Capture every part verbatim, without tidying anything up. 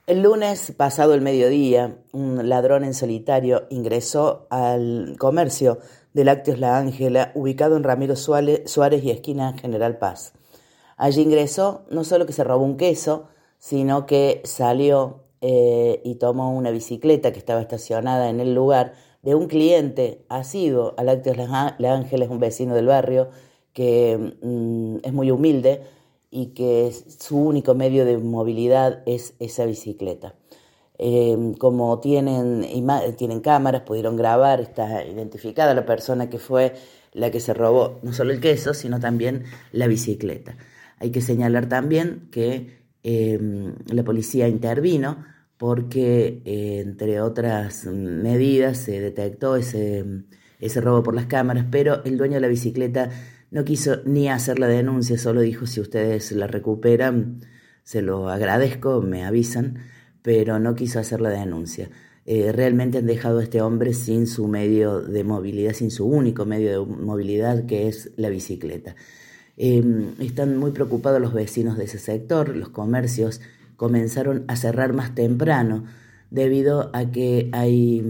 El lunes pasado el mediodía, un ladrón en solitario ingresó al comercio de Lácteos La Ángela, ubicado en Ramiro Suárez y esquina General Paz. Allí ingresó, no solo que se robó un queso, sino que salió eh, y tomó una bicicleta que estaba estacionada en el lugar de un cliente asiduo a Lácteos La Ángela, es un vecino del barrio que mm, es muy humilde y que su único medio de movilidad es esa bicicleta. Eh, como tienen, tienen cámaras, pudieron grabar, está identificada la persona que fue la que se robó no solo el queso, sino también la bicicleta. Hay que señalar también que eh, la policía intervino porque, eh, entre otras medidas, se detectó ese, ese robo por las cámaras, pero el dueño de la bicicleta no quiso ni hacer la denuncia, solo dijo: si ustedes la recuperan, se lo agradezco, me avisan, pero no quiso hacer la denuncia. Eh, realmente han dejado a este hombre sin su medio de movilidad, sin su único medio de movilidad, que es la bicicleta. Eh, están muy preocupados los vecinos de ese sector. Los comercios comenzaron a cerrar más temprano debido a que hay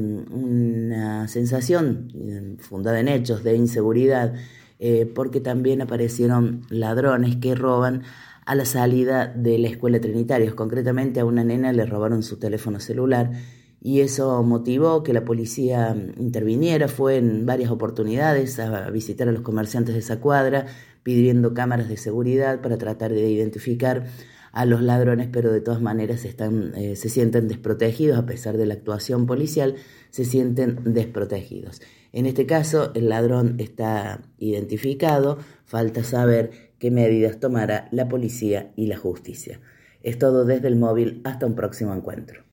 una sensación fundada en hechos de inseguridad, eh, porque también aparecieron ladrones que roban a la salida de la escuela Trinitarios. Concretamente, a una nena le robaron su teléfono celular y eso motivó que la policía interviniera. Fue en varias oportunidades a visitar a los comerciantes de esa cuadra pidiendo cámaras de seguridad para tratar de identificar a los ladrones, pero de todas maneras están, eh, se sienten desprotegidos. A pesar de la actuación policial, se sienten desprotegidos. En este caso, el ladrón está identificado, falta saber qué medidas tomará la policía y la justicia. Es todo desde el móvil, hasta un próximo encuentro.